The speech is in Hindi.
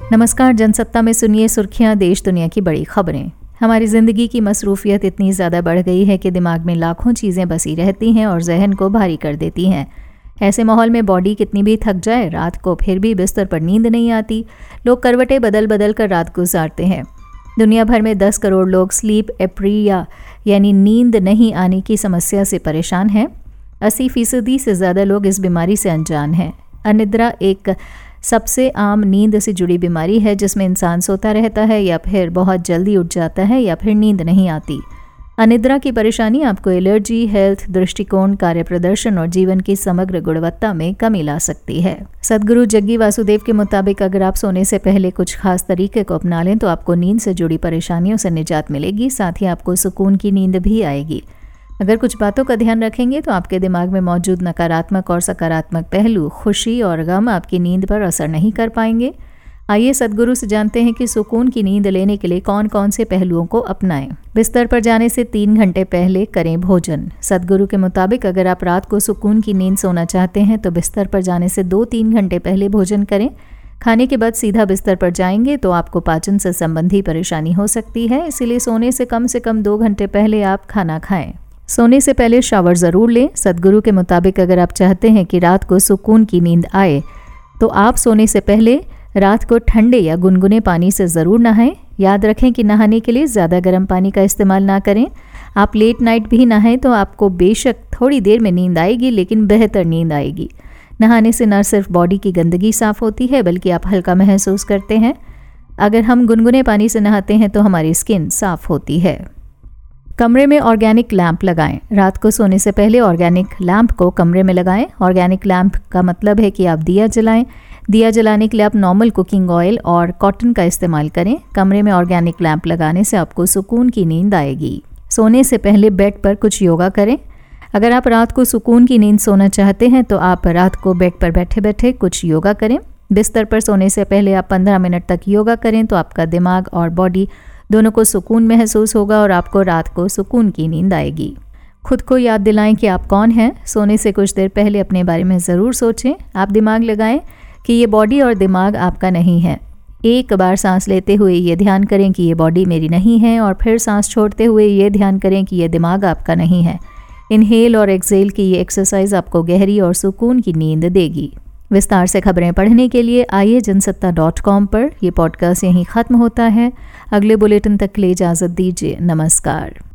नमस्कार, जनसत्ता में सुनिए सुर्खियां, देश दुनिया की बड़ी खबरें। हमारी ज़िंदगी की मसरूफियत इतनी ज़्यादा बढ़ गई है कि दिमाग में लाखों चीज़ें बसी रहती हैं और जहन को भारी कर देती हैं। ऐसे माहौल में बॉडी कितनी भी थक जाए, रात को फिर भी बिस्तर पर नींद नहीं आती। लोग करवटें बदल बदल कर रात गुजारते हैं। दुनिया भर में 10 करोड़ लोग स्लीप एप्रिया यानी नींद नहीं आने की समस्या से परेशान हैं। 80% से ज़्यादा लोग इस बीमारी से अनजान हैं। अनिद्रा एक सबसे आम नींद से जुड़ी बीमारी है, जिसमें इंसान सोता रहता है या फिर बहुत जल्दी उठ जाता है या फिर नींद नहीं आती। अनिद्रा की परेशानी आपको एलर्जी, हेल्थ, दृष्टिकोण, कार्य प्रदर्शन और जीवन की समग्र गुणवत्ता में कमी ला सकती है। सद्गुरु जग्गी वासुदेव के मुताबिक अगर आप सोने से पहले कुछ खास तरीके को अपना लें तो आपको नींद से जुड़ी परेशानियों से निजात मिलेगी, साथ ही आपको सुकून की नींद भी आएगी। अगर कुछ बातों का ध्यान रखेंगे तो आपके दिमाग में मौजूद नकारात्मक और सकारात्मक पहलू, खुशी और गम आपकी नींद पर असर नहीं कर पाएंगे। आइए सद्गुरु से जानते हैं कि सुकून की नींद लेने के लिए कौन कौन से पहलुओं को अपनाएं। बिस्तर पर जाने से 3 घंटे पहले करें भोजन। सद्गुरु के मुताबिक अगर आप रात को सुकून की नींद सोना चाहते हैं तो बिस्तर पर जाने से 2-3 घंटे पहले भोजन करें। खाने के बाद सीधा बिस्तर पर जाएंगे तो आपको पाचन से संबंधी परेशानी हो सकती है, इसीलिए सोने से कम 2 घंटे पहले आप खाना खाएं। सोने से पहले शावर ज़रूर लें। सद्गुरु के मुताबिक अगर आप चाहते हैं कि रात को सुकून की नींद आए तो आप सोने से पहले रात को ठंडे या गुनगुने पानी से ज़रूर नहाएं। याद रखें कि नहाने के लिए ज़्यादा गर्म पानी का इस्तेमाल ना करें। आप लेट नाइट भी नहाएं तो आपको बेशक थोड़ी देर में नींद आएगी, लेकिन बेहतर नींद आएगी। नहाने से न सिर्फ बॉडी की गंदगी साफ़ होती है बल्कि आप हल्का महसूस करते हैं। अगर हम गुनगुने पानी से नहाते हैं तो हमारी स्किन साफ़ होती है। कमरे में ऑर्गेनिक लैंप लगाएं। रात को सोने से पहले ऑर्गेनिक लैंप को कमरे में लगाएं। ऑर्गेनिक लैंप का मतलब है कि आप दिया जलाएं। दिया जलाने के लिए आप नॉर्मल कुकिंग ऑयल और कॉटन का इस्तेमाल करें। कमरे में ऑर्गेनिक लैंप लगाने से आपको सुकून की नींद आएगी। सोने से पहले बेड पर कुछ योगा करें। अगर आप रात को सुकून की नींद सोना चाहते हैं तो आप रात को बेड पर बैठे बैठे कुछ योगा करें। बिस्तर पर सोने से पहले आप 15 मिनट तक योगा करें तो आपका दिमाग और बॉडी दोनों को सुकून महसूस होगा और आपको रात को सुकून की नींद आएगी। खुद को याद दिलाएं कि आप कौन हैं। सोने से कुछ देर पहले अपने बारे में ज़रूर सोचें। आप दिमाग लगाएं कि ये बॉडी और दिमाग आपका नहीं है। एक बार सांस लेते हुए ये ध्यान करें कि ये बॉडी मेरी नहीं है और फिर सांस छोड़ते हुए ये ध्यान करें कि ये दिमाग आपका नहीं है। इनहेल और एक्सेल की ये एक्सरसाइज आपको गहरी और सुकून की नींद देगी। विस्तार से खबरें पढ़ने के लिए आइए जनसत्ता.com पर। यह पॉडकास्ट यहीं ख़त्म होता है। अगले बुलेटिन तक के लिए इजाज़त दीजिए। नमस्कार।